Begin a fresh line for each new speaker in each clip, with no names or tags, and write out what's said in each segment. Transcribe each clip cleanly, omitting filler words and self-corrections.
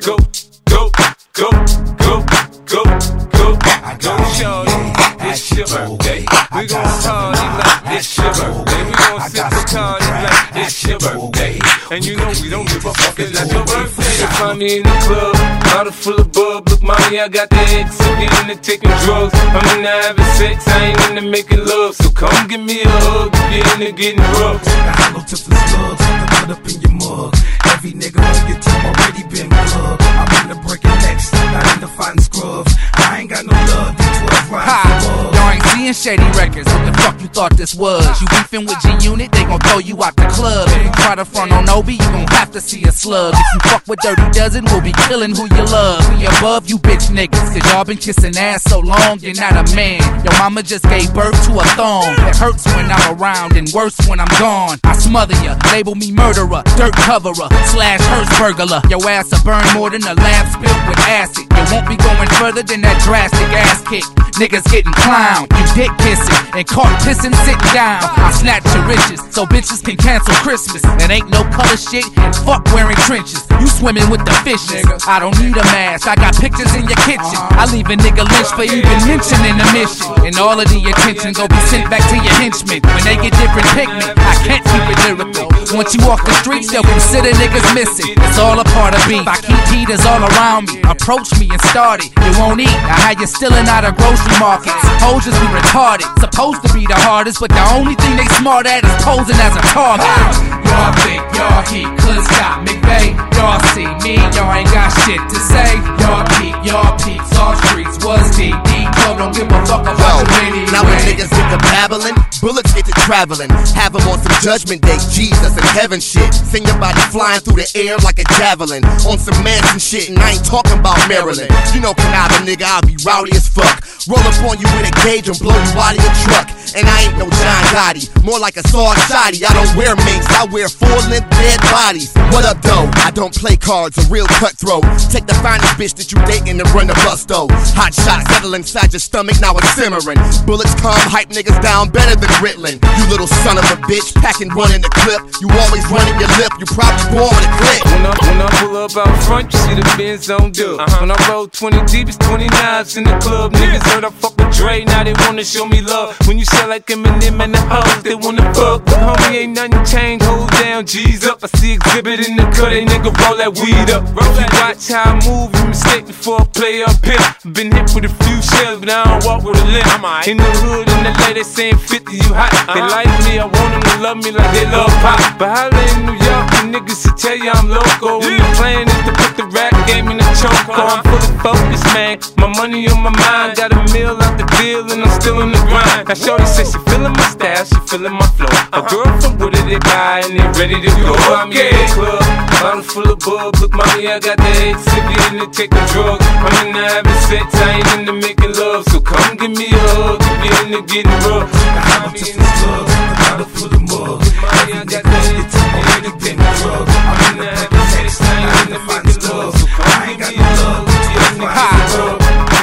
go, go, go, go, go, go. Go, shorty, it's your birthday. We gon' party like it's your birthday. We gon' sip the party like it's your birthday. And you know we don't give a fuck, it's not your birthday. You find me in the club, bottle full of bub. Look, mommy, I got the X, so get into taking drugs. I'm into having sex, I ain't into making love. So come give me a hug, get into getting rough.
Hollow tips and slugs, the blood up in your mug. Every nigga on your team already been plugged. I'm into breaking necks, not into fighting scrubs. I ain't got no love, D12 rides.
Y'all ain't seeing Shady Records, what the fuck you thought this was? You beefing with G-Unit, they gon' throw you out the club. If you try to front on Obi, you gon' have to see a slug. If you fuck with Dirty Dozen, we'll be killing who you love. We above you bitch niggas, cause y'all been kissing ass so long, you're not a man. Your mama just gave birth to a thong. It hurts when I'm around and worse when I'm gone. I smother ya, label me murderer, dirt coverer, slash hearse burglar. Your ass will burn more than a lamp spilled with acid. You won't be going further than that drastic ass kick. Niggas getting clowned, you dick kissing and caught pissing sitting down. I snatch your riches so bitches can cancel Christmas. It ain't no color shit and fuck wearing trenches. You swimming with the fishes. I don't need a mask, I got pictures in your kitchen. I leave a nigga lynched for even mentioning the mission. And all of the attention gon' be sent back to your henchmen. When they get different pigment, I can't keep it lyrical. Once you walk the streets, they'll consider niggas missing. It's all a part of beef. I keep heaters all around me. Approach me and start it. You won't eat. I had you stealing out of grocery markets. Hoes just be retarded. Supposed to be the hardest, but the only thing they smart at is posing as a target. Y'all think y'all heat, cause got McVay. Y'all see me, y'all ain't got shit to say. Y'all keep y'all peeps, all streets was deep. Yo, don't give a fuck about you anyway.
Now when niggas get to babbling, bullets get to traveling. Have them on some judgment day, Jesus and heaven shit. Send your body flying through the air like a javelin. On some Manson shit, and I ain't talking about Maryland. You know, Canava nigga, I'll be rowdy as fuck. Roll up on you with a gauge and blow you out of your truck. And I ain't no John Gotti, more like a Saw Shotty. I don't wear minks, I wear full-length dead bodies. What up, though? I don't play cards, a real cutthroat. Take the finest bitch that you dating and run the bus, though. Hot shot settle inside your stomach, now it's simmering. Bullets come, hype niggas down better than Ritalin. You little son of a bitch, packing one in the clip. You always running your lip, you probably born with a clip.
When I pull up out front, you see the Benz on dub. When I roll 20 deep, it's 29s in the club. Niggas heard I fuck with Dre, now they wanna show me love. When you sell like Eminem and the hoes, they wanna fuck. But homie, ain't nothing changed, hold down, G's up. I see exhibit in the cut, they nigga roll that weed up. If you watch how I move, you mistake before I play up here. Been hit with a few shells, but I don't walk with a limp. In the hood, in the lady saying 50, you hot. They like me, I want them to love me like they love pop. But holla in New York, the niggas to tell you I'm loco. When the plan is to put the rap game in the choke. I'm fully focused, man. My money on my mind, got a meal out the deal, and I'm still in the grind. Now shorty says she feeling my style, she feeling my flow. A girl from Wooded, they buy, and they ready to go. I'm in the club, bottle full of bub. Look, mommy, I got the X, if you into taking drugs. I'm into having sex, I ain't into making love. So come give me a hug, if you into getting rough.
I'm in the club, the bottle full of mug.
Mommy, I got the X, I'm into getting drugs. I'm into having sex, I ain't into making love. So come give me a hug, if you into getting rough.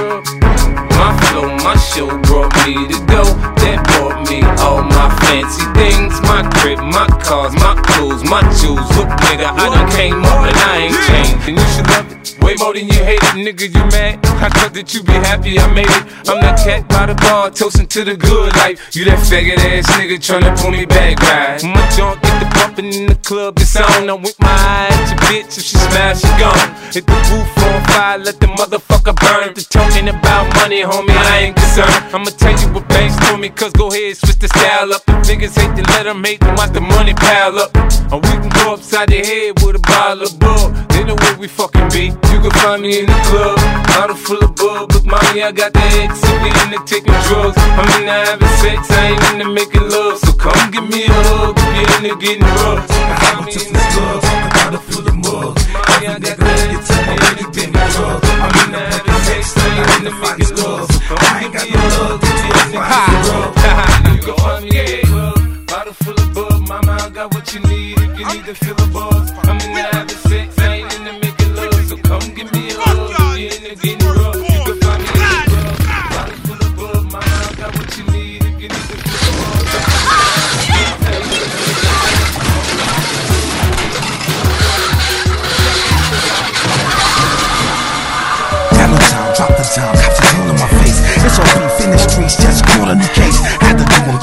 My flow, my show brought me to go. That brought me all my fancy things. My crib, my cars, my clothes, my shoes. Look, nigga, I done came up and I ain't changed. And you should love it way more than you hate it, nigga, you mad? I thought that you be happy I made it. I'm that cat by the bar, toasting to the good life. You that faggot ass nigga tryna pull me back, right? My junk get the bumpin' in the club, it's on. I'm with my eye at your bitch, if she smash, she gone. Hit the roof on fire, let the motherfucker burn. The talking about money, homie, I ain't concerned. I'ma tell you what banks told me, cause go ahead, switch the style up. If niggas hate to let them hate them, watch the money pile up. Or we can go upside the head with a bottle of bug. They know where we fucking be. You can find me in the club, bottle full of bub. Look, mommy, I got the X, if you into taking drugs. I'm into having sex, I ain't into making love. So come give me a hug, if you into getting rough.
I'm in the club, the bottle full of mug.
Mommy, I got the X, I'm into getting drugs. I'm into having sex, I ain't into making love. So come give me a hug, if you into getting rough. You can find me in the club, bottle full of bub. Mama, I got what you need if you need to feel a buzz. I'm into having sex, I ain't into making love. So come give me a hug, if you into getting rough. You can find me in the club, bottle full of bub. Mama, I got what you need if you need to feel a buzz.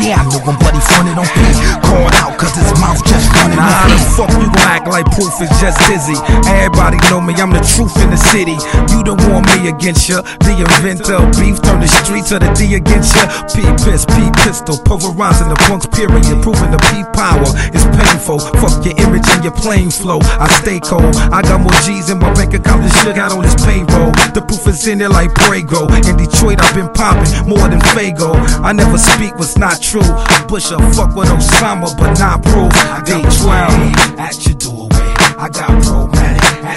I knew him, but he fronted on P. Calling out cause his mouth just running. Now how the fuck you gon' act like proof is just dizzy? Everybody know me, I'm the truth in the city. You don't want me against ya. The inventor of beef, turn the streets of the D against ya. P pistol, pulverizing the Bronx period. Proving the P power is painful. Fuck your image and your plain flow. I stay cold, I got more G's in my bank account than Suge got on his payroll. The proof is in there like Prego. In Detroit I've been popping more than Fago. I never speak what's not true. Bush a fuck with Osama but not proof. I got 12 at your doorway. I got Pro-Matic